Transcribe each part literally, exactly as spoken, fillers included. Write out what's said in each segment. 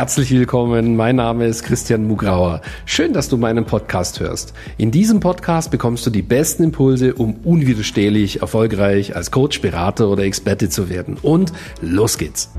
Herzlich willkommen, mein Name ist Christian Mugrauer. Schön, dass du meinen Podcast hörst. In diesem Podcast bekommst du die besten Impulse, um unwiderstehlich erfolgreich als Coach, Berater oder Experte zu werden. Und los geht's!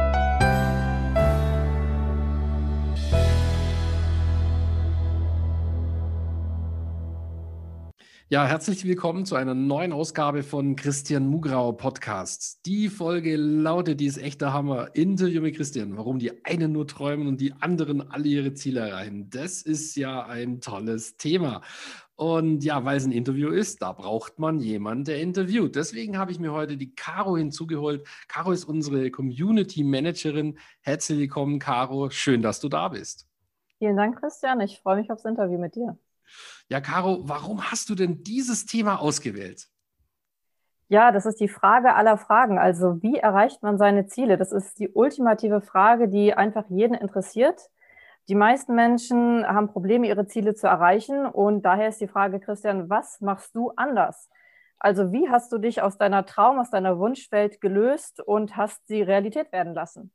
Ja, herzlich willkommen zu einer neuen Ausgabe von Christian Mugrauer Podcasts. Die Folge lautet, die ist echt der Hammer. Interview mit Christian. Warum die einen nur träumen und die anderen alle ihre Ziele erreichen. Das ist ja ein tolles Thema. Und ja, weil es ein Interview ist, da braucht man jemanden, der interviewt. Deswegen habe ich mir heute die Caro hinzugeholt. Caro ist unsere Community Managerin. Herzlich willkommen, Caro. Schön, dass du da bist. Vielen Dank, Christian. Ich freue mich aufs Interview mit dir. Ja, Caro, warum hast du denn dieses Thema ausgewählt? Ja, das ist die Frage aller Fragen. Also, wie erreicht man seine Ziele? Das ist die ultimative Frage, die einfach jeden interessiert. Die meisten Menschen haben Probleme, ihre Ziele zu erreichen. Und daher ist die Frage, Christian, was machst du anders? Also, wie hast du dich aus deiner Traum-, aus deiner Wunschwelt gelöst und hast sie Realität werden lassen?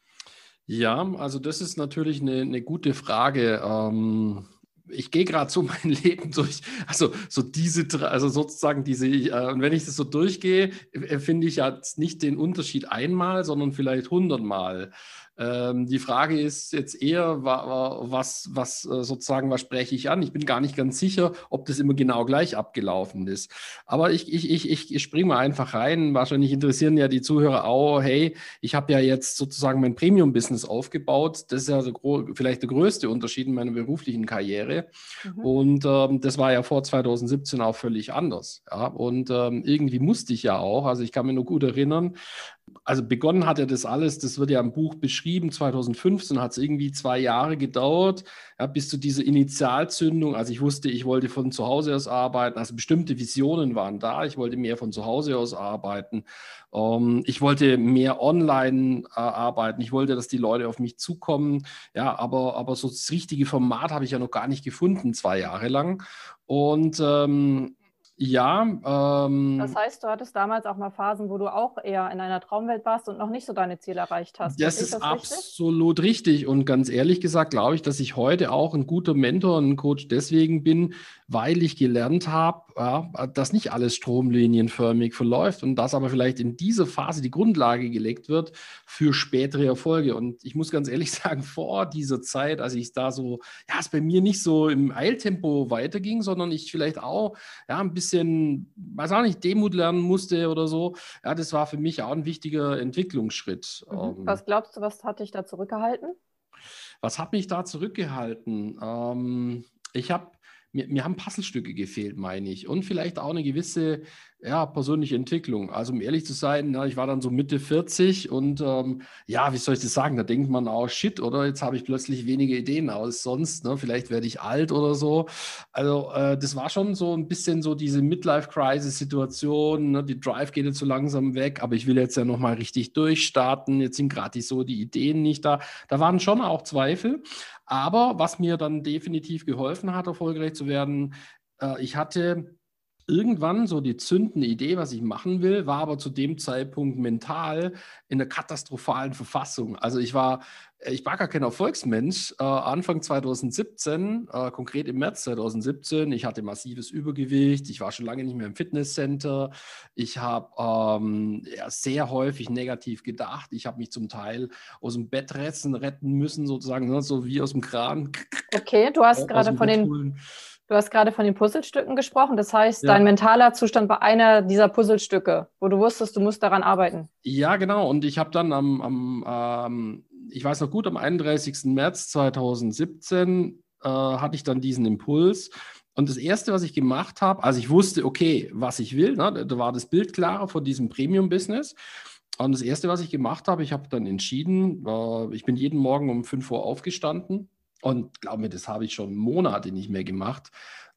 Ja, also das ist natürlich eine, eine gute Frage. Ähm Ich gehe gerade so mein Leben durch, also so diese, also sozusagen diese, äh, und wenn ich das so durchgehe, äh, finde ich jetzt nicht den Unterschied einmal, sondern vielleicht hundertmal. Ähm, die Frage ist jetzt eher, wa, wa, was, was äh, sozusagen, was spreche ich an? Ich bin gar nicht ganz sicher, ob das immer genau gleich abgelaufen ist. Aber ich, ich, ich, ich, ich springe mal einfach rein. Wahrscheinlich interessieren ja die Zuhörer auch, hey, ich habe ja jetzt sozusagen mein Premium-Business aufgebaut. Das ist ja so gro- vielleicht der größte Unterschied in meiner beruflichen Karriere. Mhm. Und ähm, das war ja vor zwanzig siebzehn auch völlig anders. Ja? Und ähm, irgendwie musste ich ja auch, also ich kann mich nur gut erinnern, also begonnen hat ja das alles, das wird ja im Buch beschrieben, zwanzig fünfzehn hat es irgendwie zwei Jahre gedauert, ja, bis zu dieser Initialzündung. Also ich wusste, ich wollte von zu Hause aus arbeiten, also bestimmte Visionen waren da, ich wollte mehr von zu Hause aus arbeiten, ähm, ich wollte mehr online äh, arbeiten, ich wollte, dass die Leute auf mich zukommen, ja, aber, aber so das richtige Format habe ich ja noch gar nicht gefunden, zwei Jahre lang. Und ähm, ja, ähm, Das heißt, du hattest damals auch mal Phasen, wo du auch eher in einer Traumwelt warst und noch nicht so deine Ziele erreicht hast. das Verstehe ich ist das richtig? absolut richtig. Und ganz ehrlich gesagt, glaube ich, dass ich heute auch ein guter Mentor und ein Coach deswegen bin, weil ich gelernt habe, ja, dass nicht alles stromlinienförmig verläuft und dass aber vielleicht in dieser Phase die Grundlage gelegt wird für spätere Erfolge. Und ich muss ganz ehrlich sagen, vor dieser Zeit, als ich da so, ja, es bei mir nicht so im Eiltempo weiterging, sondern ich vielleicht auch ja, ein bisschen, weiß auch nicht, Demut lernen musste oder so, ja, das war für mich auch ein wichtiger Entwicklungsschritt. Mhm. Ähm, Was glaubst du, was hat dich da zurückgehalten? was hat mich da zurückgehalten? Ähm, ich habe, mir, mir haben Puzzlestücke gefehlt, meine ich. Und vielleicht auch eine gewisse ja, persönliche Entwicklung. Also um ehrlich zu sein, na, ich war dann so Mitte vierzig und ähm, ja, wie soll ich das sagen? Da denkt man auch, shit, oder jetzt habe ich plötzlich weniger Ideen als sonst. Ne? Vielleicht werde ich alt oder so. Also äh, das war schon so ein bisschen so diese Midlife-Crisis-Situation. Ne? Die Drive geht jetzt so langsam weg, aber ich will jetzt ja nochmal richtig durchstarten. Jetzt sind gerade so die Ideen nicht da. Da waren schon auch Zweifel. Aber was mir dann definitiv geholfen hat, erfolgreich zu werden, äh, ich hatte irgendwann so die zündende Idee, was ich machen will, war aber zu dem Zeitpunkt mental in einer katastrophalen Verfassung. Also ich war, ich war gar kein Erfolgsmensch. Äh, Anfang zwanzig siebzehn, äh, konkret im März zwanzig siebzehn, ich hatte massives Übergewicht, ich war schon lange nicht mehr im Fitnesscenter, ich habe ähm, ja, sehr häufig negativ gedacht, ich habe mich zum Teil aus dem Bett retten, retten müssen, sozusagen, ne, so wie aus dem Kran, Okay, du hast aus gerade dem von Bett den, holen. du hast gerade von den Puzzlestücken gesprochen. Das heißt, dein Ja. mentaler Zustand war einer dieser Puzzlestücke, wo du wusstest, du musst daran arbeiten. Ja, genau. Und ich habe dann am, am ähm, ich weiß noch gut, am einunddreißigsten März zwanzig siebzehn äh, hatte ich dann diesen Impuls. Und das Erste, was ich gemacht habe, also ich wusste, okay, was ich will, ne, da war das Bild klarer von diesem Premium-Business. Und das Erste, was ich gemacht habe, ich habe dann entschieden, äh, ich bin jeden Morgen um fünf Uhr aufgestanden und glaub mir, das habe ich schon Monate nicht mehr gemacht.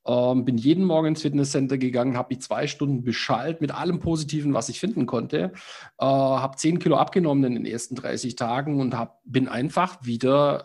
Ähm, bin jeden Morgen ins Fitnesscenter gegangen, habe mich zwei Stunden beschallt mit allem Positiven, was ich finden konnte. Äh, habe zehn Kilo abgenommen in den ersten dreißig Tagen und hab, bin einfach wieder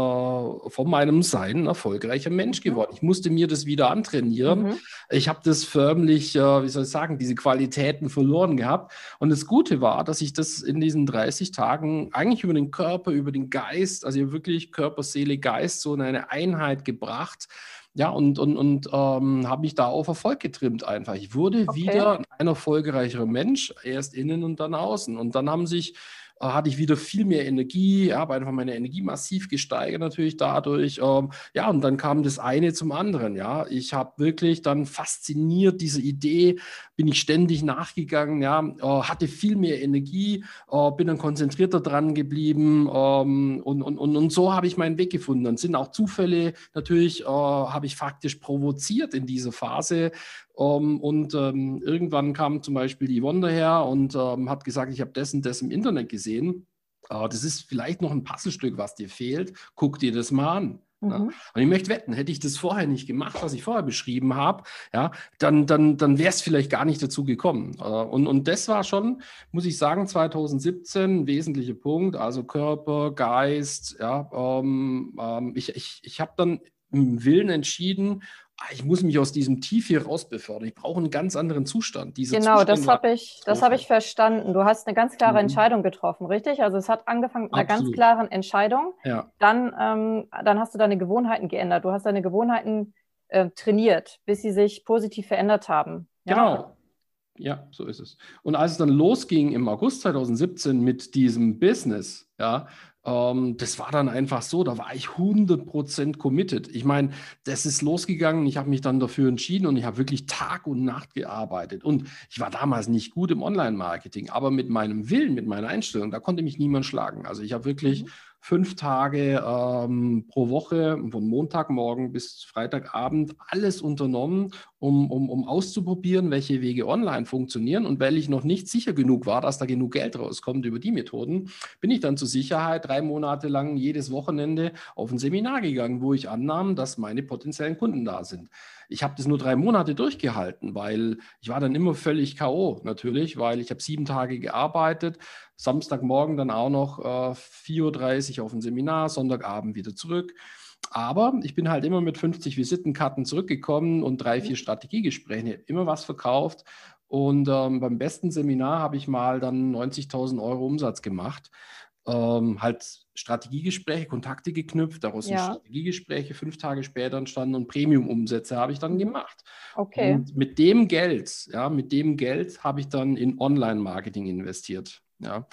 äh, von meinem Sein ein erfolgreicher Mensch Mhm. geworden. Ich musste mir das wieder antrainieren. Mhm. Ich habe das förmlich, äh, wie soll ich sagen, diese Qualitäten verloren gehabt. Und das Gute war, dass ich das in diesen dreißig Tagen eigentlich über den Körper, über den Geist, also wirklich Körper, Seele, Geist, so in eine Einheit gebracht. Ja, und, und, und ähm, habe mich da auf Erfolg getrimmt einfach. Ich wurde Okay. wieder ein erfolgreicherer Mensch, erst innen und dann außen. Und dann haben sich, äh, hatte ich wieder viel mehr Energie, habe einfach meine Energie massiv gesteigert natürlich dadurch. Ähm, ja, und dann kam das eine zum anderen. Ja, ich habe wirklich dann fasziniert diese Idee, bin ich ständig nachgegangen, ja, äh, hatte viel mehr Energie, äh, bin dann konzentrierter dran geblieben ähm, und, und, und, und so habe ich meinen Weg gefunden. Dann sind auch Zufälle natürlich, äh, habe ich faktisch provoziert in dieser Phase. Um, und ähm, irgendwann kam zum Beispiel die Yvonne daher und ähm, hat gesagt, ich habe das und das im Internet gesehen. Äh, das ist vielleicht noch ein Puzzlestück, was dir fehlt. Guck dir das mal an. Ne? Mhm. Und ich möchte wetten, hätte ich das vorher nicht gemacht, was ich vorher beschrieben habe, ja, dann, dann, dann wäre es vielleicht gar nicht dazu gekommen. Äh, und, und das war schon, muss ich sagen, zwanzig siebzehn ein wesentlicher Punkt. Also Körper, Geist, ja. Ähm, ähm, ich ich, ich habe dann im Willen entschieden, ich muss mich aus diesem Tief hier raus befördern. Ich brauche einen ganz anderen Zustand. Dieser Genau, Zustand das war habe ich, das habe Katastrophe. ich verstanden. Du hast eine ganz klare Mhm. Entscheidung getroffen, richtig? Also es hat angefangen mit einer ganz Absolut. klaren Entscheidung. Ja, Dann, ähm, dann hast du deine Gewohnheiten geändert. Du hast deine Gewohnheiten äh, trainiert, bis sie sich positiv verändert haben. Ja, genau. Ja, so ist es. Und als es dann losging im August zwanzig siebzehn mit diesem Business, ja, ähm, das war dann einfach so, da war ich hundert Prozent committed. Ich meine, das ist losgegangen, ich habe mich dann dafür entschieden und ich habe wirklich Tag und Nacht gearbeitet. Und ich war damals nicht gut im Online-Marketing, aber mit meinem Willen, mit meiner Einstellung, da konnte mich niemand schlagen. Also ich habe wirklich mhm. fünf Tage ähm, pro Woche, von Montagmorgen bis Freitagabend, alles unternommen, um, um, um auszuprobieren, welche Wege online funktionieren. Und weil ich noch nicht sicher genug war, dass da genug Geld rauskommt über die Methoden, bin ich dann zur Sicherheit drei Monate lang jedes Wochenende auf ein Seminar gegangen, wo ich annahm, dass meine potenziellen Kunden da sind. Ich habe das nur drei Monate durchgehalten, weil ich war dann immer völlig K O natürlich, weil ich habe sieben Tage gearbeitet, Samstagmorgen dann auch noch äh, vier Uhr dreißig auf ein Seminar, Sonntagabend wieder zurück. Aber ich bin halt immer mit fünfzig Visitenkarten zurückgekommen und drei, vier Strategiegespräche, immer was verkauft. Und ähm, beim besten Seminar habe ich mal dann neunzigtausend Euro Umsatz gemacht. Ähm, halt Strategiegespräche, Kontakte geknüpft, daraus sind Ja, Strategiegespräche fünf Tage später entstanden und Premium-Umsätze habe ich dann mhm. gemacht. Okay. Und mit dem Geld, ja, mit dem Geld habe ich dann in Online-Marketing investiert. Ja,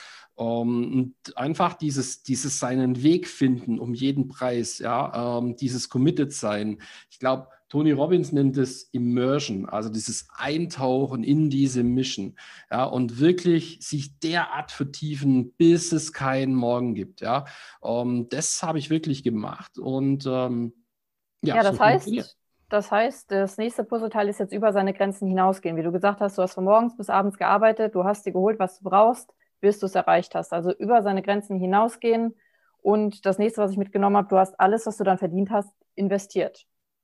um, und einfach dieses, dieses seinen Weg finden um jeden Preis, ja, um, dieses Committed sein. Ich glaube, Tony Robbins nennt es Immersion, also dieses Eintauchen in diese Mission, ja, und wirklich sich derart vertiefen, bis es keinen Morgen gibt, ja. Um, das habe ich wirklich gemacht und um, ja, Ja, so das funktioniert. heißt, das heißt, das nächste Puzzleteil ist jetzt über seine Grenzen hinausgehen. Wie du gesagt hast, du hast von morgens bis abends gearbeitet, du hast dir geholt, was du brauchst, bis du es erreicht hast. Also über seine Grenzen hinausgehen. Und das nächste, was ich mitgenommen habe, du hast alles, was du dann verdient hast, investiert.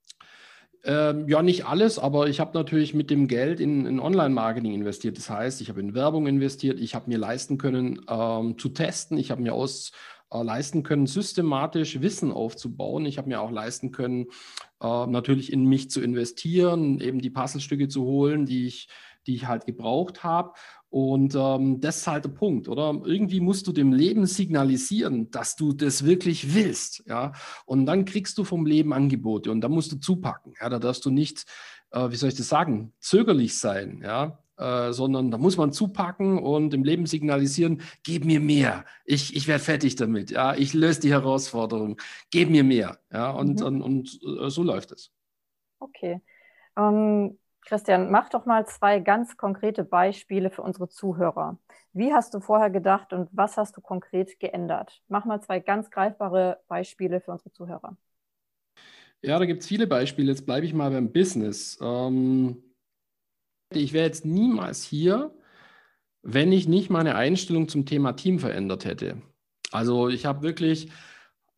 Ähm, ja, nicht alles, aber ich habe natürlich mit dem Geld in, in Online-Marketing investiert. Das heißt, ich habe in Werbung investiert, ich habe mir leisten können, ähm, zu testen, ich habe mir aus, äh, leisten können, systematisch Wissen aufzubauen. Ich habe mir auch leisten können, äh, natürlich in mich zu investieren, eben die Puzzlestücke zu holen, die ich, die ich halt gebraucht habe. Und ähm, das ist halt der Punkt, oder? Irgendwie musst du dem Leben signalisieren, dass du das wirklich willst, ja. Und dann kriegst du vom Leben Angebote und da musst du zupacken. Ja, da darfst du nicht, äh, wie soll ich das sagen, zögerlich sein, ja, äh, sondern da muss man zupacken und im Leben signalisieren, gib mir mehr, ich, ich werde fertig damit, ja, ich löse die Herausforderung, gib mir mehr, ja, und, Mhm. und, und äh, so läuft es. Okay. Ähm, Christian, mach doch mal zwei ganz konkrete Beispiele für unsere Zuhörer. Wie hast du vorher gedacht und was hast du konkret geändert? Mach mal zwei ganz greifbare Beispiele für unsere Zuhörer. Ja, da gibt es viele Beispiele. Jetzt bleibe ich mal beim Business. Ähm, ich wäre jetzt niemals hier, wenn ich nicht meine Einstellung zum Thema Team verändert hätte. Also ich habe wirklich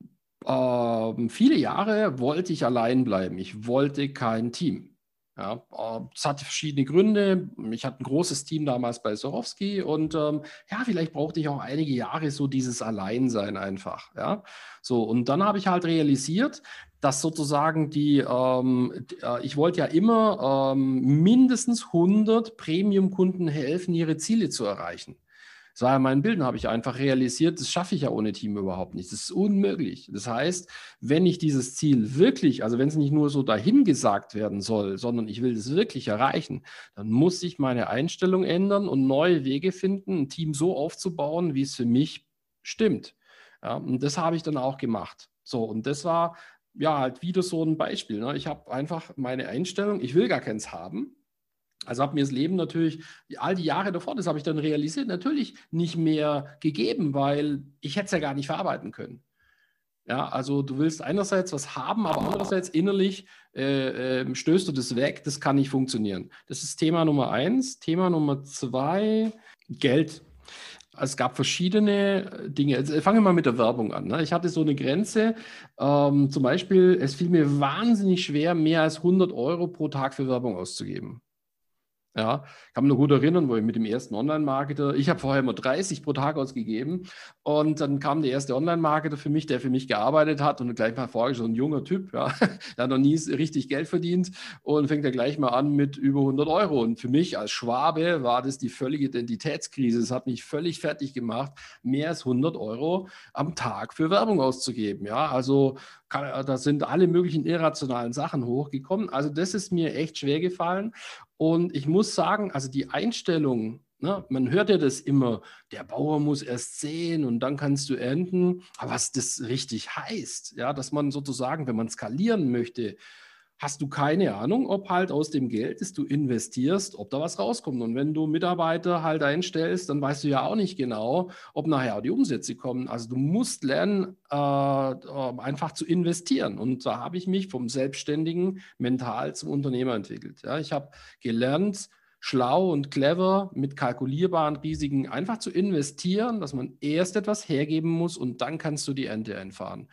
ähm, viele Jahre wollte ich allein bleiben. Ich wollte kein Team. Ja, äh, das hatte verschiedene Gründe. Ich hatte ein großes Team damals bei Swarovski und ähm, ja, vielleicht brauchte ich auch einige Jahre so dieses Alleinsein einfach. Ja, so und dann habe ich halt realisiert, dass sozusagen die, ähm, d- äh, ich wollte ja immer ähm, mindestens hundert Premium-Kunden helfen, ihre Ziele zu erreichen. Das war ja mein Bild, und habe ich einfach realisiert, das schaffe ich ja ohne Team überhaupt nicht. Das ist unmöglich. Das heißt, wenn ich dieses Ziel wirklich, also wenn es nicht nur so dahingesagt werden soll, sondern ich will das wirklich erreichen, dann muss ich meine Einstellung ändern und neue Wege finden, ein Team so aufzubauen, wie es für mich stimmt. Ja, und das habe ich dann auch gemacht. So, und das war ja halt wieder so ein Beispiel. Ne? Ich habe einfach meine Einstellung, ich will gar keins haben. Also hat mir das Leben natürlich all die Jahre davor, das habe ich dann realisiert, natürlich nicht mehr gegeben, weil ich hätte es ja gar nicht verarbeiten können. Ja, also du willst einerseits was haben, aber andererseits innerlich äh, äh, stößt du das weg, das kann nicht funktionieren. Das ist Thema Nummer eins. Thema Nummer zwei, Geld. Es gab verschiedene Dinge. Jetzt fangen wir mal mit der Werbung an. Ne? Ich hatte so eine Grenze. Ähm, zum Beispiel, es fiel mir wahnsinnig schwer, mehr als hundert Euro pro Tag für Werbung auszugeben. Ja, ich kann mich noch gut erinnern, wo ich mit dem ersten Online-Marketer, ich habe vorher immer dreißig pro Tag ausgegeben und dann kam der erste Online-Marketer für mich, der für mich gearbeitet hat und gleich mal vorher so ein junger Typ, ja, der hat noch nie richtig Geld verdient und fängt ja gleich mal an mit über hundert Euro. Und für mich als Schwabe war das die völlige Identitätskrise. Es hat mich völlig fertig gemacht, mehr als hundert Euro am Tag für Werbung auszugeben. Ja, also kann, da sind alle möglichen irrationalen Sachen hochgekommen. Also das ist mir echt schwer gefallen. Und ich muss sagen, also die Einstellung, ne, man hört ja das immer, der Bauer muss erst säen und dann kannst du ernten. Aber was das richtig heißt, ja, dass man sozusagen, wenn man skalieren möchte, hast du keine Ahnung, ob halt aus dem Geld, das du investierst, ob da was rauskommt. Und wenn du Mitarbeiter halt einstellst, dann weißt du ja auch nicht genau, ob nachher die Umsätze kommen. Also du musst lernen, äh, äh, einfach zu investieren. Und da habe ich mich vom Selbstständigen mental zum Unternehmer entwickelt. Ja, ich habe gelernt, schlau und clever mit kalkulierbaren Risiken einfach zu investieren, dass man erst etwas hergeben muss und dann kannst du die Ernte einfahren.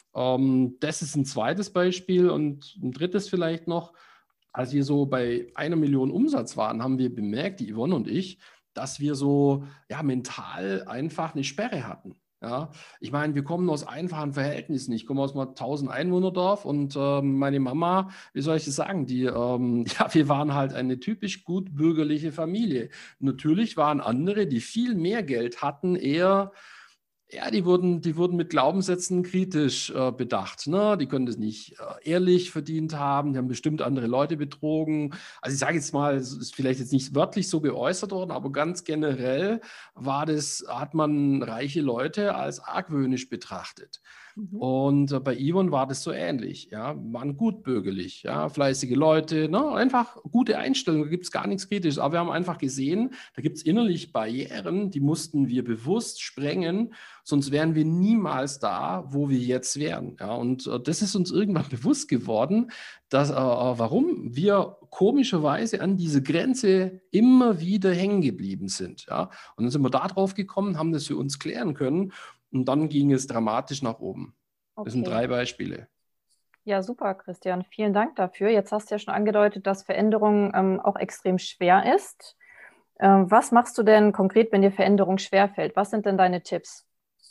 Ähm, das ist ein zweites Beispiel und ein drittes vielleicht noch. Als wir so bei einer Million Umsatz waren, haben wir bemerkt, die Yvonne und ich, dass wir so ja, mental einfach eine Sperre hatten. Ja, ich meine, wir kommen aus einfachen Verhältnissen. Ich komme aus einem tausend Einwohner-Dorf und ähm, meine Mama, wie soll ich das sagen, die, ähm, ja, wir waren halt eine typisch gut bürgerliche Familie. Natürlich waren andere, die viel mehr Geld hatten, eher ja, die wurden, die wurden mit Glaubenssätzen kritisch äh, bedacht. Ne? Die können das nicht äh, ehrlich verdient haben, die haben bestimmt andere Leute betrogen. Also ich sage jetzt mal, es ist vielleicht jetzt nicht wörtlich so geäußert worden, aber ganz generell war das, hat man reiche Leute als argwöhnisch betrachtet. Mhm. Und äh, bei Yvonne war das so ähnlich, ja, waren gut bürgerlich, ja, fleißige Leute, ne? Einfach gute Einstellungen, da gibt es gar nichts Kritisches. Aber wir haben einfach gesehen, da gibt es innerlich Barrieren, die mussten wir bewusst sprengen, sonst wären wir niemals da, wo wir jetzt wären. Ja? Und äh, das ist uns irgendwann bewusst geworden, dass, äh, warum wir komischerweise an diese Grenze immer wieder hängen geblieben sind. Ja? Und dann sind wir da drauf gekommen, haben das für uns klären können. Und dann ging es dramatisch nach oben. Das sind Okay. drei Beispiele. Ja, super, Christian. Vielen Dank dafür. Jetzt hast du ja schon angedeutet, dass Veränderung ähm, auch extrem schwer ist. Ähm, was machst du denn konkret, wenn dir Veränderung schwerfällt? Was sind denn deine Tipps?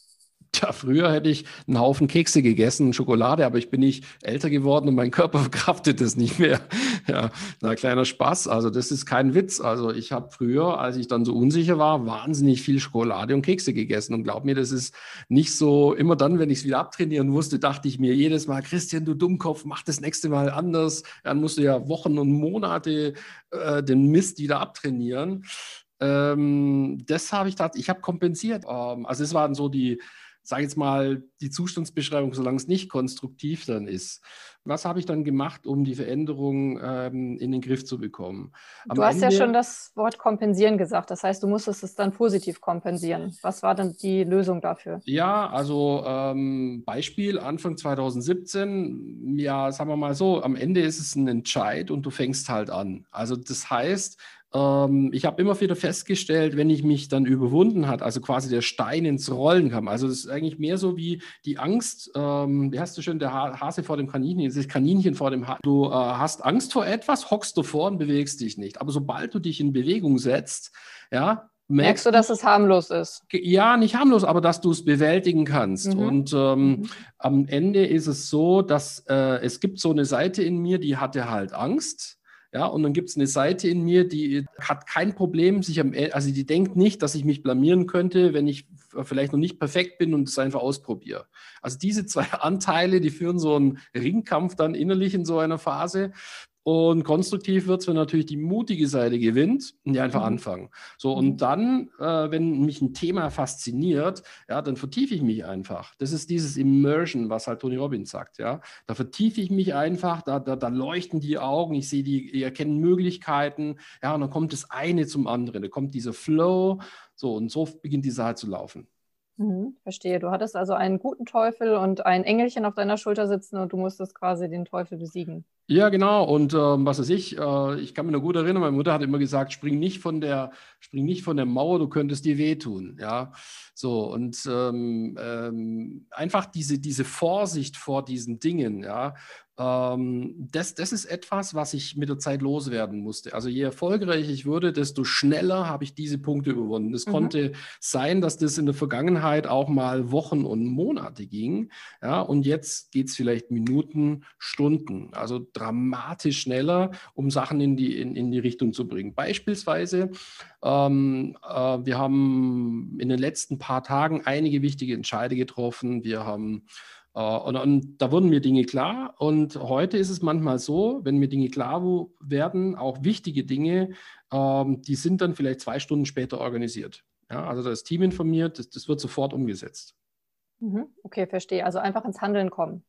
Tja, früher hätte ich einen Haufen Kekse gegessen, Schokolade, aber ich bin nicht älter geworden und mein Körper verkraftet das nicht mehr. Ja, na, kleiner Spaß. Also das ist kein Witz. Also ich habe früher, als ich dann so unsicher war, wahnsinnig viel Schokolade und Kekse gegessen. Und glaub mir, das ist nicht so, immer dann, wenn ich es wieder abtrainieren musste, dachte ich mir jedes Mal, Christian, du Dummkopf, mach das nächste Mal anders. Dann musst du ja Wochen und Monate äh, den Mist wieder abtrainieren. Ähm, das habe ich gedacht, ich habe kompensiert. Ähm, also es waren so die, sage jetzt mal, die Zustandsbeschreibung, solange es nicht konstruktiv dann ist. Was habe ich dann gemacht, um die Veränderung ähm, in den Griff zu bekommen? Am Du hast ja schon Ende, das Wort kompensieren gesagt. Das heißt, du musstest es dann positiv kompensieren. Was war denn die Lösung dafür? ja, also ähm, Beispiel Anfang zwanzig siebzehn, ja, sagen wir mal so, am Ende ist es ein Entscheid und du fängst halt an. Also das heißt, Ähm, ich habe immer wieder festgestellt, wenn ich mich dann überwunden hat, also quasi der Stein ins Rollen kam. Also das ist eigentlich mehr so wie die Angst, ähm, wie hast du schon, der Ha- Hase vor dem Kaninchen, das Kaninchen vor dem Hase. Du äh, hast Angst vor etwas, hockst davor und bewegst dich nicht. Aber sobald du dich in Bewegung setzt, ja, Merkst du, merkst du, dass es harmlos ist? ja, nicht harmlos, aber dass du es bewältigen kannst. Mhm. Und ähm, Mhm. am Ende ist es so, dass äh, es gibt so eine Seite in mir, die hatte halt Angst. Ja, und dann gibt es eine Seite in mir, die hat kein Problem, sich am, E- also die denkt nicht, dass ich mich blamieren könnte, wenn ich f- vielleicht noch nicht perfekt bin und es einfach ausprobiere. Also diese zwei Anteile, die führen so einen Ringkampf dann innerlich in so einer Phase. Und konstruktiv wird es, wenn natürlich die mutige Seite gewinnt und die einfach Mhm. anfangen. So, und Mhm. dann, äh, wenn mich ein Thema fasziniert, ja, dann vertiefe ich mich einfach. Das ist dieses Immersion, was halt Tony Robbins sagt, ja. Da vertiefe ich mich einfach, da, da, da leuchten die Augen, ich sehe die, ich erkenne Möglichkeiten, ja, und dann kommt das eine zum anderen, da kommt dieser Flow, so, und so beginnt die Sache zu laufen. Mhm. Verstehe. Du hattest also einen guten Teufel und ein Engelchen auf deiner Schulter sitzen und du musstest quasi den Teufel besiegen. Ja, genau. Und ähm, was weiß ich, äh, ich kann mich noch gut erinnern, meine Mutter hat immer gesagt, spring nicht von der, spring nicht von der Mauer, du könntest dir wehtun. Ja, so und ähm, ähm, einfach diese, diese Vorsicht vor diesen Dingen, ja, ähm, das, das ist etwas, was ich mit der Zeit loswerden musste. Also je erfolgreicher ich wurde, desto schneller habe ich diese Punkte überwunden. Es Mhm. konnte sein, dass das in der Vergangenheit auch mal Wochen und Monate ging. Ja, und jetzt geht es vielleicht Minuten, Stunden, also dramatisch schneller, um Sachen in die, in, in die Richtung zu bringen. Beispielsweise, ähm, äh, wir haben in den letzten paar Tagen einige wichtige Entscheide getroffen. Wir haben äh, und, und da wurden mir Dinge klar. Und heute ist es manchmal so, wenn mir Dinge klar wo- werden, auch wichtige Dinge, ähm, die sind dann vielleicht zwei Stunden später organisiert. Ja, also das Team informiert, das, das wird sofort umgesetzt. Mhm. Okay, verstehe. Also einfach ins Handeln kommen.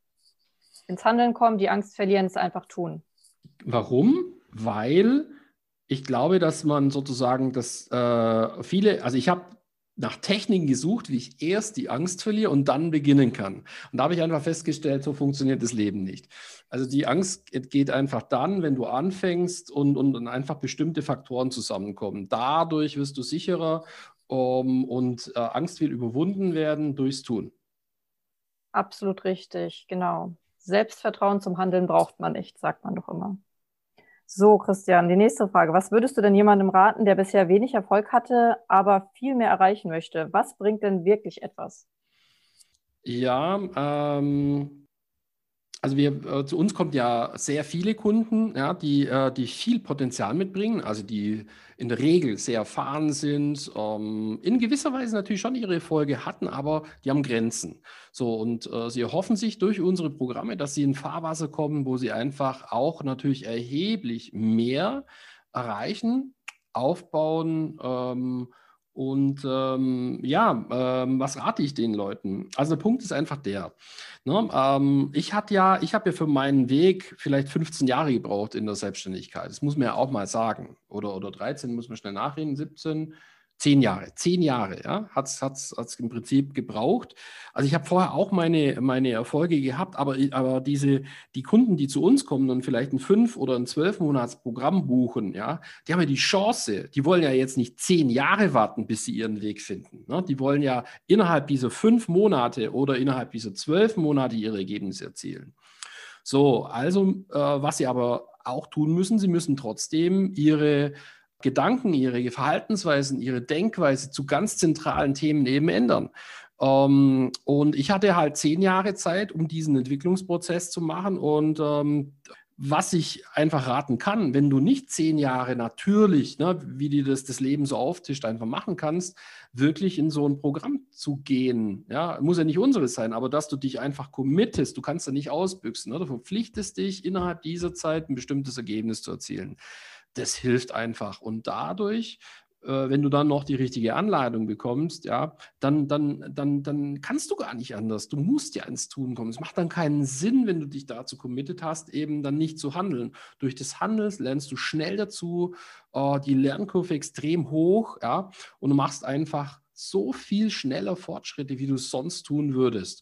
Ins Handeln kommen, die Angst verlieren, es einfach tun. Warum? Weil ich glaube, dass man sozusagen das äh, viele, also ich habe nach Techniken gesucht, wie ich erst die Angst verliere und dann beginnen kann. Und da habe ich einfach festgestellt, so funktioniert das Leben nicht. Also die Angst geht einfach dann, wenn du anfängst und, und, und einfach bestimmte Faktoren zusammenkommen. Dadurch wirst du sicherer, um, und äh, Angst will überwunden werden durchs Tun. Absolut richtig, genau. Selbstvertrauen zum Handeln braucht man nicht, sagt man doch immer. So, Christian, die nächste Frage. Was würdest du denn jemandem raten, der bisher wenig Erfolg hatte, aber viel mehr erreichen möchte? Was bringt denn wirklich etwas? Ja, ähm, also wir, äh, zu uns kommt ja sehr viele Kunden, ja, die, äh, die viel Potenzial mitbringen, also die in der Regel sehr erfahren sind, ähm, in gewisser Weise natürlich schon ihre Erfolge hatten, aber die haben Grenzen. So, und äh, sie erhoffen sich durch unsere Programme, dass sie in Fahrwasser kommen, wo sie einfach auch natürlich erheblich mehr erreichen, aufbauen. Ähm, und ähm, ja, ähm, was rate ich den Leuten? Also der Punkt ist einfach der. Ne? Ähm, ich hatte ja, ich habe ja für meinen Weg vielleicht fünfzehn Jahre gebraucht in der Selbstständigkeit. Das muss man ja auch mal sagen. Oder, oder dreizehn, muss man schnell nachreden, siebzehn, zehn Jahre. Zehn Jahre, ja, hat es hat's, hat's im Prinzip gebraucht. Also ich habe vorher auch meine, meine Erfolge gehabt, aber, aber diese, die Kunden, die zu uns kommen und vielleicht ein fünf- oder ein zwölf Monats Programm buchen, ja, die haben ja die Chance, die wollen ja jetzt nicht zehn Jahre warten, bis sie ihren Weg finden. Ne? Die wollen ja innerhalb dieser fünf Monate oder innerhalb dieser zwölf Monate ihre Ergebnisse erzielen. So, also äh, was Sie aber auch tun müssen, Sie müssen trotzdem Ihre Gedanken, Ihre Verhaltensweisen, Ihre Denkweise zu ganz zentralen Themen eben ändern. Ähm, und ich hatte halt zehn Jahre Zeit, um diesen Entwicklungsprozess zu machen. Und ähm, was ich einfach raten kann, wenn du nicht zehn Jahre natürlich, ne, wie dir das, das Leben so auftischt, einfach machen kannst, wirklich in so ein Programm zu gehen. Ja, muss ja nicht unseres sein, aber dass du dich einfach committest, du kannst da nicht ausbüchsen. Ne? Du verpflichtest dich, innerhalb dieser Zeit ein bestimmtes Ergebnis zu erzielen. Das hilft einfach. Und dadurch, äh, wenn du dann noch die richtige Anleitung bekommst, ja, dann, dann, dann, dann kannst du gar nicht anders. Du musst ja ins Tun kommen. Es macht dann keinen Sinn, wenn du dich dazu committed hast, eben dann nicht zu handeln. Durch das Handeln lernst du schnell dazu, äh, die Lernkurve extrem hoch, ja, und du machst einfach so viel schneller Fortschritte, wie du es sonst tun würdest.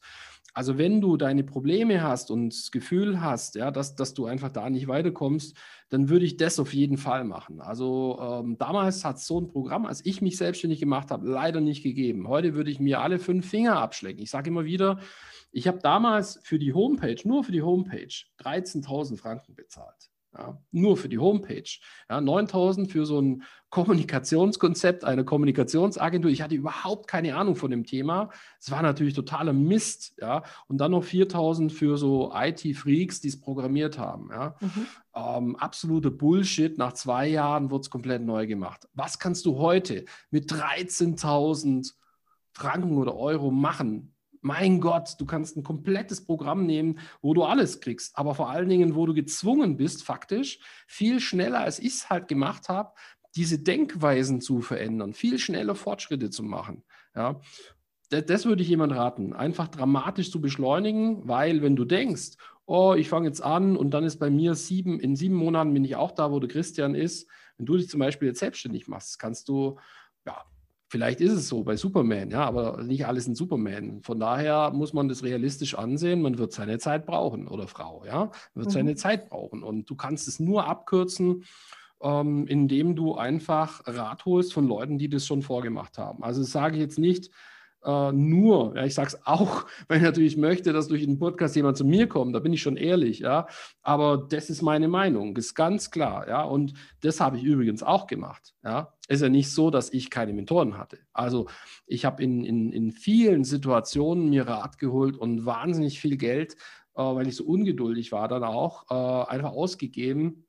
Also wenn du deine Probleme hast und das Gefühl hast, ja, dass, dass du einfach da nicht weiterkommst, dann würde ich das auf jeden Fall machen. Also ähm, damals hat es so ein Programm, als ich mich selbstständig gemacht habe, leider nicht gegeben. Heute würde ich mir alle fünf Finger abschlecken. Ich sage immer wieder, ich habe damals für die Homepage, nur für die Homepage, dreizehntausend Franken bezahlt. Ja, nur für die Homepage. Ja, neuntausend für so ein Kommunikationskonzept, eine Kommunikationsagentur. Ich hatte überhaupt keine Ahnung von dem Thema. Es war natürlich totaler Mist. Ja, und dann noch viertausend für so I T-Freaks, die es programmiert haben. Ja. Mhm. Ähm, absolute Bullshit. Nach zwei Jahren wurde es komplett neu gemacht. Was kannst du heute mit dreizehntausend Franken oder Euro machen? Mein Gott, du kannst ein komplettes Programm nehmen, wo du alles kriegst, aber vor allen Dingen, wo du gezwungen bist, faktisch, viel schneller, als ich es halt gemacht habe, diese Denkweisen zu verändern, viel schneller Fortschritte zu machen. Ja, das, das würde ich jemand raten, einfach dramatisch zu beschleunigen, weil wenn du denkst, oh, ich fange jetzt an und dann ist bei mir sieben, in sieben Monaten bin ich auch da, wo der Christian ist. Wenn du dich zum Beispiel jetzt selbstständig machst, kannst du, ja, vielleicht ist es so bei Superman, ja, aber nicht alles ein Superman. Von daher muss man das realistisch ansehen. Man wird seine Zeit brauchen oder Frau, ja, man wird seine Mhm. Zeit brauchen. Und du kannst es nur abkürzen, ähm, indem du einfach Rat holst von Leuten, die das schon vorgemacht haben. Also das sage ich jetzt nicht äh, nur, ja, ich sage es auch, weil ich natürlich möchte, dass durch den Podcast jemand zu mir kommt, da bin ich schon ehrlich, ja, aber das ist meine Meinung, ist ganz klar, ja, und das habe ich übrigens auch gemacht, ja. Ist ja nicht so, dass ich keine Mentoren hatte. Also ich habe in, in, in vielen Situationen mir Rat geholt und wahnsinnig viel Geld, äh, weil ich so ungeduldig war, dann auch äh, einfach ausgegeben,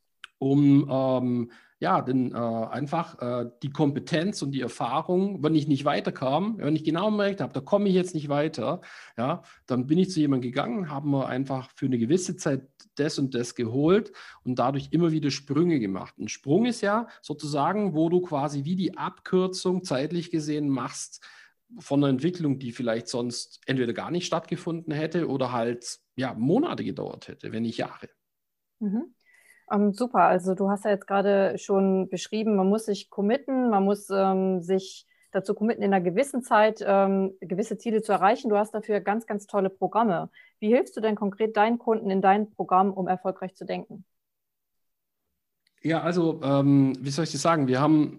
um ähm, ja, denn äh, einfach äh, die Kompetenz und die Erfahrung, wenn ich nicht weiterkam, wenn ich genau gemerkt habe, da komme ich jetzt nicht weiter, ja, dann bin ich zu jemandem gegangen, haben wir einfach für eine gewisse Zeit das und das geholt und dadurch immer wieder Sprünge gemacht. Ein Sprung ist ja sozusagen, wo du quasi wie die Abkürzung zeitlich gesehen machst von einer Entwicklung, die vielleicht sonst entweder gar nicht stattgefunden hätte oder halt ja, Monate gedauert hätte, wenn nicht Jahre. Mhm. Ähm, super, also du hast ja jetzt gerade schon beschrieben, man muss sich committen, man muss ähm, sich dazu committen, in einer gewissen Zeit ähm, gewisse Ziele zu erreichen. Du hast dafür ganz, ganz tolle Programme. Wie hilfst du denn konkret deinen Kunden in deinem Programm, um erfolgreich zu denken? Ja, also, ähm, wie soll ich das sagen? Wir haben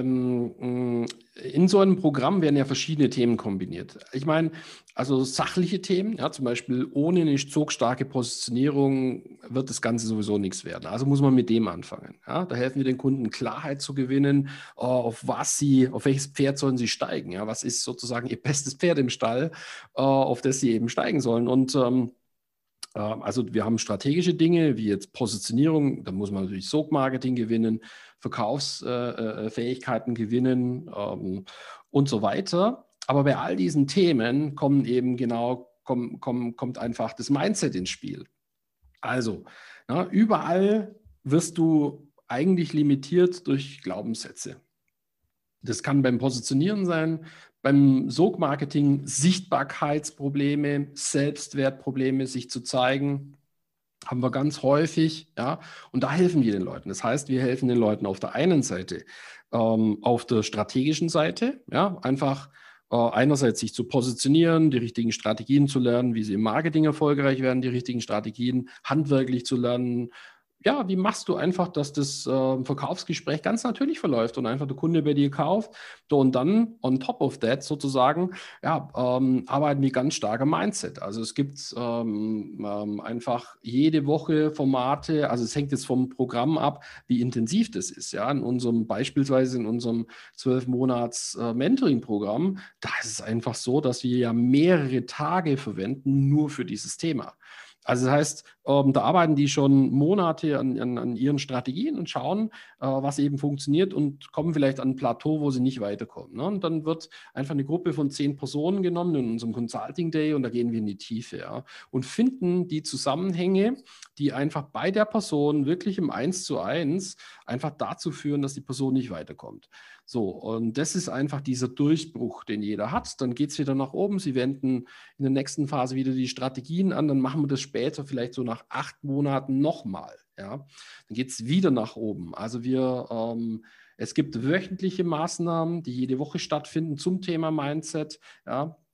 ähm, in so einem Programm werden ja verschiedene Themen kombiniert. Ich meine, also sachliche Themen, ja, zum Beispiel ohne eine zogstarke Positionierung wird das Ganze sowieso nichts werden. Also muss man mit dem anfangen. Ja? Da helfen wir den Kunden, Klarheit zu gewinnen, äh, auf was sie, auf welches Pferd sollen sie steigen. Ja? Was ist sozusagen ihr bestes Pferd im Stall, äh, auf das sie eben steigen sollen. Und ähm, also wir haben strategische Dinge wie jetzt Positionierung, da muss man natürlich Sog-Marketing gewinnen, Verkaufsfähigkeiten gewinnen ähm, und so weiter. Aber bei all diesen Themen kommen eben genau, komm, komm, kommt einfach das Mindset ins Spiel. Also, ja, überall wirst du eigentlich limitiert durch Glaubenssätze. Das kann beim Positionieren sein, beim Sog-Marketing Sichtbarkeitsprobleme, Selbstwertprobleme, sich zu zeigen, haben wir ganz häufig, ja, und da helfen wir den Leuten. Das heißt, wir helfen den Leuten auf der einen Seite, ähm, auf der strategischen Seite, ja, einfach äh, einerseits sich zu positionieren, die richtigen Strategien zu lernen, wie sie im Marketing erfolgreich werden, die richtigen Strategien handwerklich zu lernen, ja, wie machst du einfach, dass das äh, Verkaufsgespräch ganz natürlich verläuft und einfach der Kunde bei dir kauft? So, und dann on top of that sozusagen, ja, ähm, arbeiten wir ganz stark am Mindset. Also es gibt ähm, ähm, einfach jede Woche Formate, also es hängt jetzt vom Programm ab, wie intensiv das ist. Ja, in unserem beispielsweise in unserem zwölf Monats äh, Mentoring-Programm, da ist es einfach so, dass wir ja mehrere Tage verwenden nur für dieses Thema. Also das heißt, ähm, da arbeiten die schon Monate an, an, an ihren Strategien und schauen, äh, was eben funktioniert und kommen vielleicht an ein Plateau, wo sie nicht weiterkommen. Ne? Und dann wird einfach eine Gruppe von zehn Personen genommen in unserem Consulting Day und da gehen wir in die Tiefe, ja, und finden die Zusammenhänge, die einfach bei der Person wirklich im Eins zu eins einfach dazu führen, dass die Person nicht weiterkommt. So, und das ist einfach dieser Durchbruch, den jeder hat. Dann geht es wieder nach oben. Sie wenden in der nächsten Phase wieder die Strategien an. Dann machen wir das später vielleicht so nach acht Monaten nochmal. Ja? Dann geht es wieder nach oben. Also wir, ähm, es gibt wöchentliche Maßnahmen, die jede Woche stattfinden zum Thema Mindset. Ja?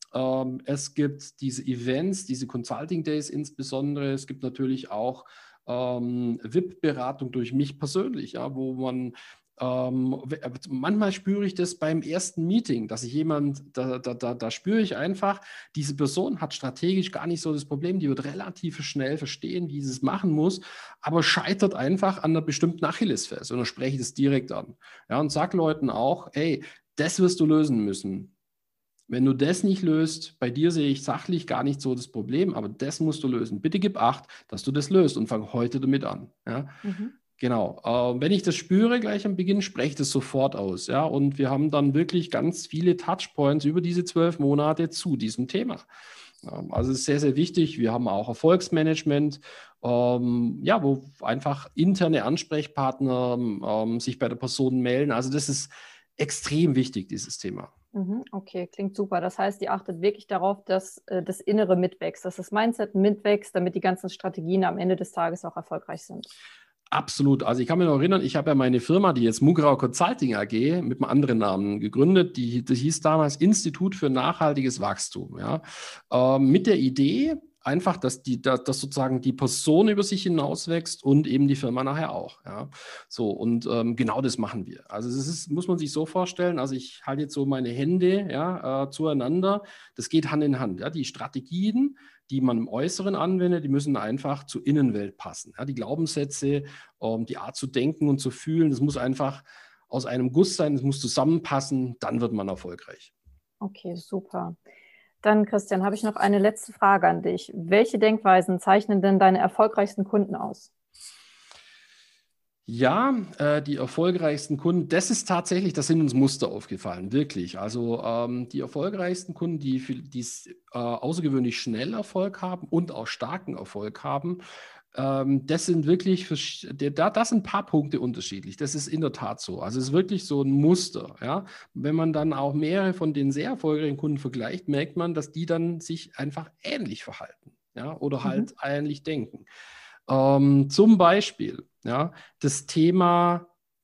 Ähm, es gibt diese Events, diese Consulting Days insbesondere. Es gibt natürlich auch ähm, V I P-Beratung durch mich persönlich, ja, wo man ähm, manchmal spüre ich das beim ersten Meeting, dass ich jemand, da, da, da, da spüre ich einfach, diese Person hat strategisch gar nicht so das Problem, die wird relativ schnell verstehen, wie sie es machen muss, aber scheitert einfach an einer bestimmten Achillesferse. Und dann spreche ich das direkt an. Ja, und sage Leuten auch, ey, das wirst du lösen müssen. Wenn du das nicht löst, bei dir sehe ich sachlich gar nicht so das Problem, aber das musst du lösen. Bitte gib Acht, dass du das löst und fang heute damit an. Ja? Mhm. Genau. Äh, wenn ich das spüre gleich am Beginn, spreche ich das sofort aus. Ja? Und wir haben dann wirklich ganz viele Touchpoints über diese zwölf Monate zu diesem Thema. Ähm, also es ist sehr, sehr wichtig. Wir haben auch Erfolgsmanagement, ähm, ja, wo einfach interne Ansprechpartner ähm, sich bei der Person melden. Also das ist extrem wichtig, dieses Thema. Okay, klingt super. Das heißt, ihr achtet wirklich darauf, dass äh, das Innere mitwächst, dass das Mindset mitwächst, damit die ganzen Strategien am Ende des Tages auch erfolgreich sind. Absolut. Also ich kann mich noch erinnern, ich habe ja meine Firma, die jetzt Mugrau Consulting A G, mit einem anderen Namen gegründet. Die, das hieß damals Institut für nachhaltiges Wachstum. Ja. Ähm, mit der Idee, einfach, dass, die, dass, dass sozusagen die Person über sich hinauswächst und eben die Firma nachher auch. Ja. So, und ähm, genau das machen wir. Also das ist, muss man sich so vorstellen, also ich halte jetzt so meine Hände ja, äh, zueinander. Das geht Hand in Hand. Ja. Die Strategien, die man im Äußeren anwendet, die müssen einfach zur Innenwelt passen. Ja, die Glaubenssätze, ähm, die Art zu denken und zu fühlen, das muss einfach aus einem Guss sein, das muss zusammenpassen, dann wird man erfolgreich. Okay, super. Dann, Christian, habe ich noch eine letzte Frage an dich. Welche Denkweisen zeichnen denn deine erfolgreichsten Kunden aus? Ja, äh, die erfolgreichsten Kunden, das ist tatsächlich, das sind uns Muster aufgefallen, wirklich. Also ähm, die erfolgreichsten Kunden, die, die äh, außergewöhnlich schnell Erfolg haben und auch starken Erfolg haben, ähm, das sind wirklich, da, das sind ein paar Punkte unterschiedlich. Das ist in der Tat so. Also es ist wirklich so ein Muster. Ja? Wenn man dann auch mehrere von den sehr erfolgreichen Kunden vergleicht, merkt man, dass die dann sich einfach ähnlich verhalten, ja? Oder halt mhm. ähnlich denken. Ähm, zum Beispiel, ja, das Thema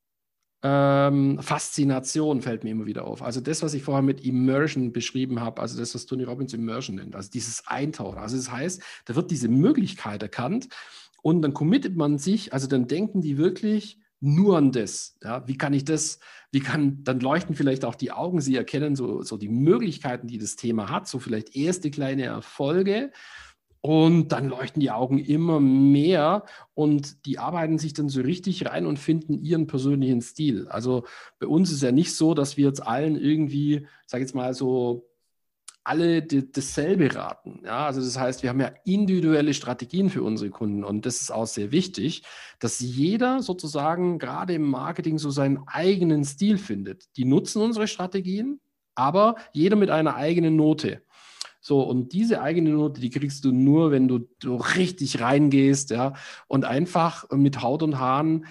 ähm, Faszination fällt mir immer wieder auf. Also das, was ich vorher mit Immersion beschrieben habe, also das, was Tony Robbins Immersion nennt, also dieses Eintauchen. Also das heißt, da wird diese Möglichkeit erkannt und dann committet man sich, also dann denken die wirklich nur an das. Ja, wie kann ich das, wie kann, dann leuchten vielleicht auch die Augen, sie erkennen so, so die Möglichkeiten, die das Thema hat, so vielleicht erste kleine Erfolge. Und dann leuchten die Augen immer mehr und die arbeiten sich dann so richtig rein und finden ihren persönlichen Stil. Also bei uns ist ja nicht so, dass wir jetzt allen irgendwie, sag ich jetzt mal so, alle die, dasselbe raten. Ja, also das heißt, wir haben ja individuelle Strategien für unsere Kunden und das ist auch sehr wichtig, dass jeder sozusagen gerade im Marketing so seinen eigenen Stil findet. Die nutzen unsere Strategien, aber jeder mit einer eigenen Note. So, und diese eigene Note, die kriegst du nur, wenn du, du richtig reingehst, ja, und einfach mit Haut und Haaren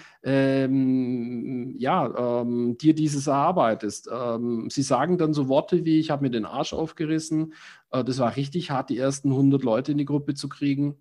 ähm, ja, ähm, dir dieses erarbeitest. Ähm, sie sagen dann so Worte wie, ich habe mir den Arsch aufgerissen, äh, das war richtig hart, die ersten hundert Leute in die Gruppe zu kriegen.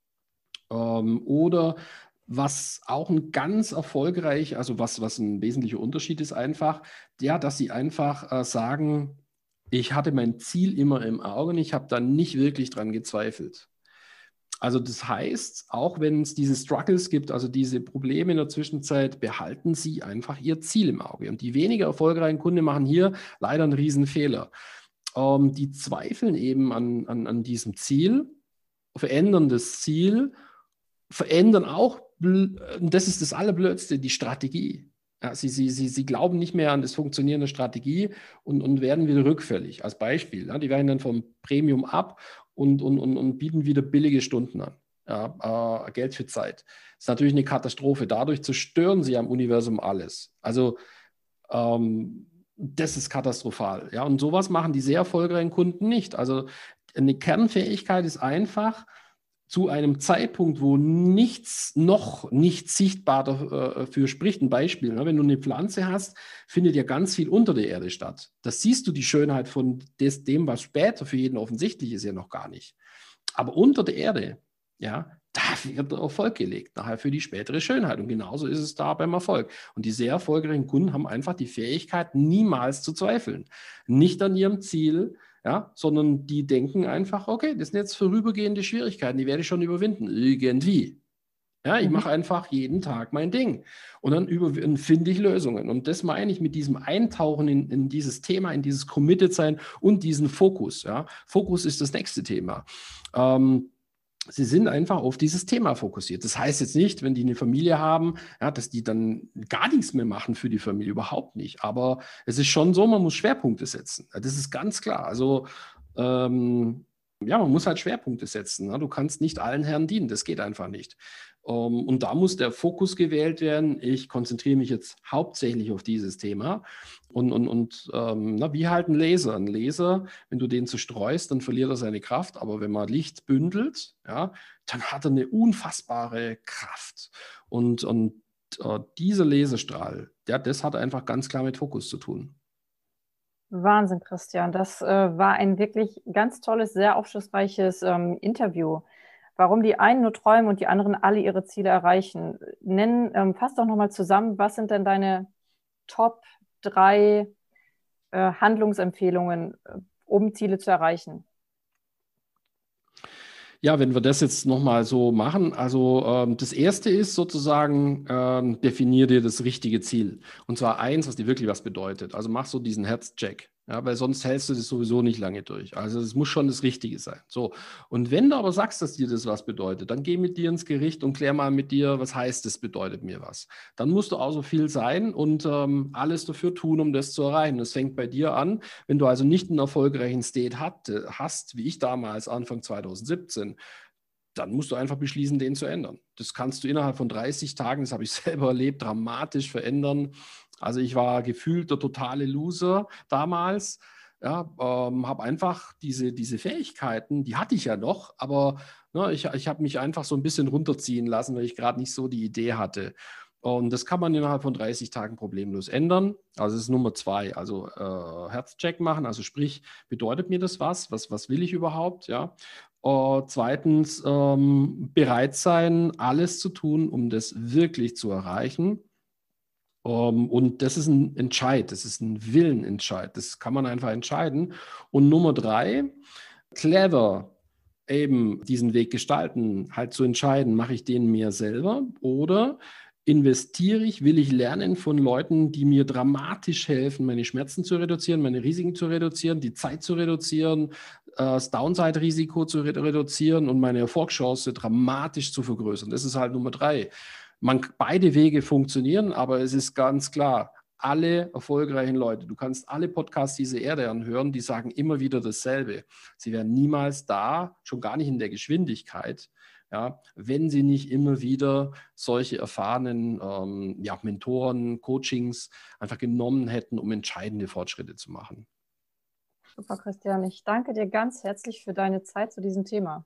Ähm, oder was auch ein ganz erfolgreich, also was, was ein wesentlicher Unterschied ist einfach, ja, dass sie einfach äh, sagen, ich hatte mein Ziel immer im Auge und ich habe da nicht wirklich dran gezweifelt. Also das heißt, auch wenn es diese Struggles gibt, also diese Probleme in der Zwischenzeit, behalten Sie einfach Ihr Ziel im Auge. Und die weniger erfolgreichen Kunden machen hier leider einen Riesenfehler. Ähm, die zweifeln eben an, an, an diesem Ziel, verändern das Ziel, verändern auch, das ist das Allerblödste, die Strategie. Ja, sie, sie, sie, sie glauben nicht mehr an das Funktionieren der Strategie und, und werden wieder rückfällig. Als Beispiel, ja, die werden dann vom Premium ab und, und, und, und bieten wieder billige Stunden an. Ja, äh, Geld für Zeit. Das ist natürlich eine Katastrophe. Dadurch zerstören sie am Universum alles. Also ähm, das ist katastrophal. Ja, und sowas machen die sehr erfolgreichen Kunden nicht. Also eine Kernfähigkeit ist einfach, zu einem Zeitpunkt, wo nichts, noch nicht sichtbar dafür spricht. Ein Beispiel, ne? Wenn du eine Pflanze hast, findet ja ganz viel unter der Erde statt. Das siehst du, die Schönheit von des, dem, was später für jeden offensichtlich ist, ja noch gar nicht. Aber unter der Erde, ja, da wird der Erfolg gelegt, nachher für die spätere Schönheit. Und genauso ist es da beim Erfolg. Und die sehr erfolgreichen Kunden haben einfach die Fähigkeit, niemals zu zweifeln. Nicht an ihrem Ziel, ja, sondern die denken einfach, okay, das sind jetzt vorübergehende Schwierigkeiten, die werde ich schon überwinden, irgendwie. Ja, ich Mhm. mache einfach jeden Tag mein Ding und dann über, finde ich Lösungen. Und das meine ich mit diesem Eintauchen in, in dieses Thema, in dieses Committed-Sein und diesen Fokus. Ja. Fokus ist das nächste Thema. Ähm, Sie sind einfach auf dieses Thema fokussiert. Das heißt jetzt nicht, wenn die eine Familie haben, ja, dass die dann gar nichts mehr machen für die Familie, überhaupt nicht. Aber es ist schon so, man muss Schwerpunkte setzen. Das ist ganz klar. Also ähm, ja, man muss halt Schwerpunkte setzen. Ne? Du kannst nicht allen Herren dienen, das geht einfach nicht. Um, und da muss der Fokus gewählt werden. Ich konzentriere mich jetzt hauptsächlich auf dieses Thema. Und, und, und ähm, na, wie halt ein Laser. Ein Laser, wenn du den zerstreust, dann verliert er seine Kraft. Aber wenn man Licht bündelt, ja, dann hat er eine unfassbare Kraft. Und, und äh, dieser Laserstrahl, ja, das hat einfach ganz klar mit Fokus zu tun. Wahnsinn, Christian. Das äh, war ein wirklich ganz tolles, sehr aufschlussreiches ähm, Interview. Warum die einen nur träumen und die anderen alle ihre Ziele erreichen. Nenn, ähm, fass doch nochmal zusammen, was sind denn deine Top drei äh, Handlungsempfehlungen, äh, um Ziele zu erreichen? Ja, wenn wir das jetzt nochmal so machen, also ähm, das erste ist sozusagen, ähm, definier dir das richtige Ziel. Und zwar eins, was dir wirklich was bedeutet. Also mach so diesen Herzcheck. Ja, weil sonst hältst du das sowieso nicht lange durch. Also es muss schon das Richtige sein. So. Und wenn du aber sagst, dass dir das was bedeutet, dann geh mit dir ins Gericht und klär mal mit dir, was heißt, das bedeutet mir was. Dann musst du auch so viel sein und ähm, alles dafür tun, um das zu erreichen. Das fängt bei dir an. Wenn du also nicht einen erfolgreichen State hat, hast, wie ich damals Anfang zwanzig siebzehn, dann musst du einfach beschließen, den zu ändern. Das kannst du innerhalb von dreißig Tagen, das habe ich selber erlebt, dramatisch verändern. Also ich war gefühlt der totale Loser damals. Ja, ähm, habe einfach diese, diese Fähigkeiten, die hatte ich ja noch, aber ne, ich, ich habe mich einfach so ein bisschen runterziehen lassen, weil ich gerade nicht so die Idee hatte. Und das kann man innerhalb von dreißig Tagen problemlos ändern. Also das ist Nummer zwei, also äh, Herzcheck machen, also sprich, bedeutet mir das was? Was, was will ich überhaupt? Ja. Uh, zweitens, ähm, bereit sein, alles zu tun, um das wirklich zu erreichen. Um, und das ist ein Entscheid, das ist ein Willenentscheid, das kann man einfach entscheiden. Und Nummer drei, clever eben diesen Weg gestalten, halt zu entscheiden, mache ich den mir selber oder investiere ich, will ich lernen von Leuten, die mir dramatisch helfen, meine Schmerzen zu reduzieren, meine Risiken zu reduzieren, die Zeit zu reduzieren, das Downside-Risiko zu reduzieren und meine Erfolgschance dramatisch zu vergrößern. Das ist halt Nummer drei. Man, beide Wege funktionieren, aber es ist ganz klar, alle erfolgreichen Leute, du kannst alle Podcasts dieser Erde anhören, die sagen immer wieder dasselbe. Sie wären niemals da, schon gar nicht in der Geschwindigkeit, ja, wenn sie nicht immer wieder solche erfahrenen ähm, ja, Mentoren, Coachings einfach genommen hätten, um entscheidende Fortschritte zu machen. Super, Christian. Ich danke dir ganz herzlich für deine Zeit zu diesem Thema.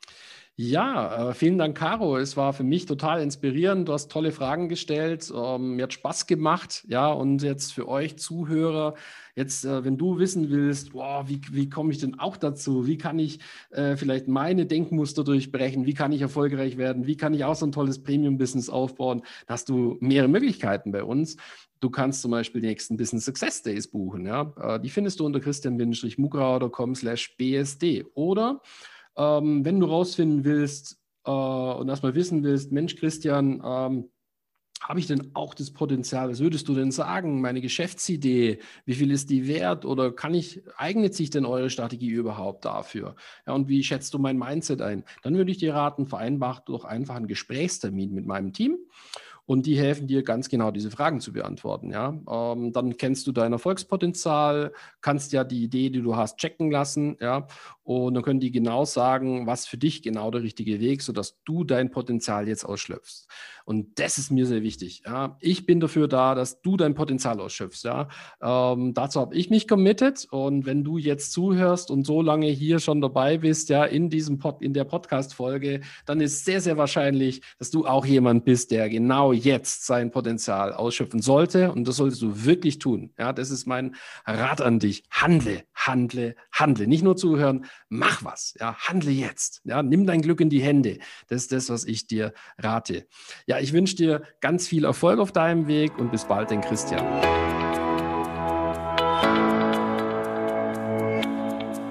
Ja, äh, vielen Dank, Caro. Es war für mich total inspirierend. Du hast tolle Fragen gestellt. Ähm, mir hat Spaß gemacht. Ja, und jetzt für euch Zuhörer, jetzt, äh, wenn du wissen willst, wow, wie, wie komme ich denn auch dazu? Wie kann ich äh, vielleicht meine Denkmuster durchbrechen? Wie kann ich erfolgreich werden? Wie kann ich auch so ein tolles Premium-Business aufbauen? Da hast du mehrere Möglichkeiten bei uns. Du kannst zum Beispiel die nächsten Business Success Days buchen. Ja? Äh, die findest du unter christian-mugrauer punkt com slash b s d. Oder Ähm, wenn du rausfinden willst äh, und erstmal wissen willst, Mensch, Christian, ähm, habe ich denn auch das Potenzial? Was würdest du denn sagen? Meine Geschäftsidee, wie viel ist die wert? Oder kann ich, eignet sich denn eure Strategie überhaupt dafür? Ja, und wie schätzt du mein Mindset ein? Dann würde ich dir raten, vereinbart doch einfach einen Gesprächstermin mit meinem Team. Und die helfen dir ganz genau, diese Fragen zu beantworten. Ja? Ähm, dann kennst du dein Erfolgspotenzial, kannst ja die Idee, die du hast, checken lassen. Ja? Und dann können die genau sagen, was für dich genau der richtige Weg ist, sodass du dein Potenzial jetzt ausschöpfst. Und das ist mir sehr wichtig. Ja? Ich bin dafür da, dass du dein Potenzial ausschöpfst. Ja? Ähm, dazu habe ich mich committed. Und wenn du jetzt zuhörst und so lange hier schon dabei bist, ja, in diesem Pod, in der Podcast-Folge, dann ist sehr, sehr wahrscheinlich, dass du auch jemand bist, der genau jetzt sein Potenzial ausschöpfen sollte. Und das solltest du wirklich tun. Ja, das ist mein Rat an dich. Handle, handle, handle. Nicht nur zuhören, mach was. Ja, handle jetzt. Ja, nimm dein Glück in die Hände. Das ist das, was ich dir rate. Ja, ich wünsche dir ganz viel Erfolg auf deinem Weg und bis bald, dein Christian.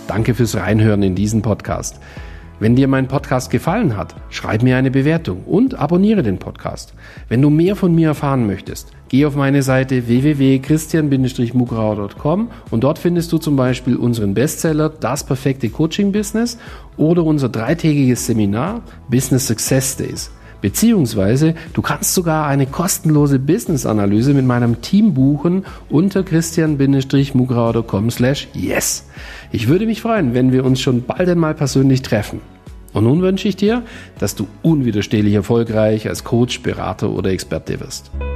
Danke fürs Reinhören in diesen Podcast. Wenn dir mein Podcast gefallen hat, schreib mir eine Bewertung und abonniere den Podcast. Wenn du mehr von mir erfahren möchtest, geh auf meine Seite w w w punkt christian mugrauer punkt com und dort findest du zum Beispiel unseren Bestseller Das perfekte Coaching-Business oder unser dreitägiges Seminar Business Success Days. Beziehungsweise du kannst sogar eine kostenlose Business-Analyse mit meinem Team buchen unter christian mugrauer punkt com slash yes. Ich würde mich freuen, wenn wir uns schon bald einmal persönlich treffen. Und nun wünsche ich dir, dass du unwiderstehlich erfolgreich als Coach, Berater oder Experte wirst.